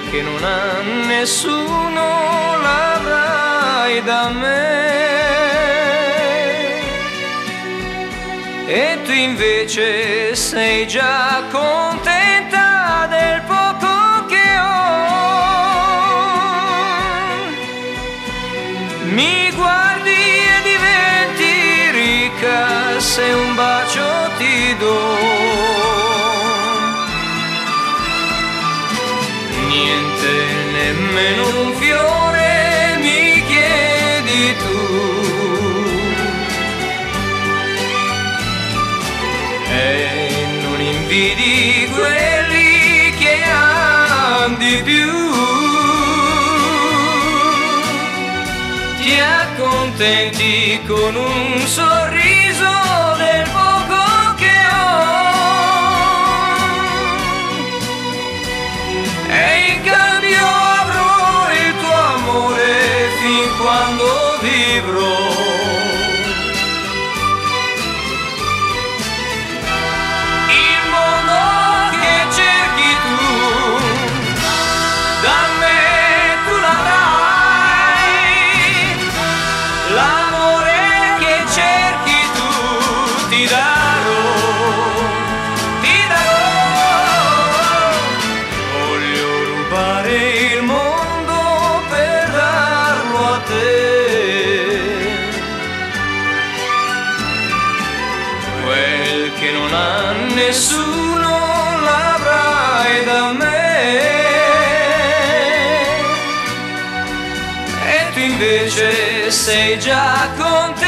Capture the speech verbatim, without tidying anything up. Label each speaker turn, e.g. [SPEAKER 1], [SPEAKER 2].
[SPEAKER 1] che non ha nessuno l'avrai da me. E tu invece sei già contenta del poco che ho. Mi guardi e diventi ricca se un bacio ti do. Niente, nemmeno un fiore mi chiedi tu. E non invidi quelli che han di più. Ti accontenti con un sorriso del poco che ho. E in cambio avrò il tuo amore fin quando vivrò. Quel che non ha nessuno l'avrai da me. E tu invece sei già contenta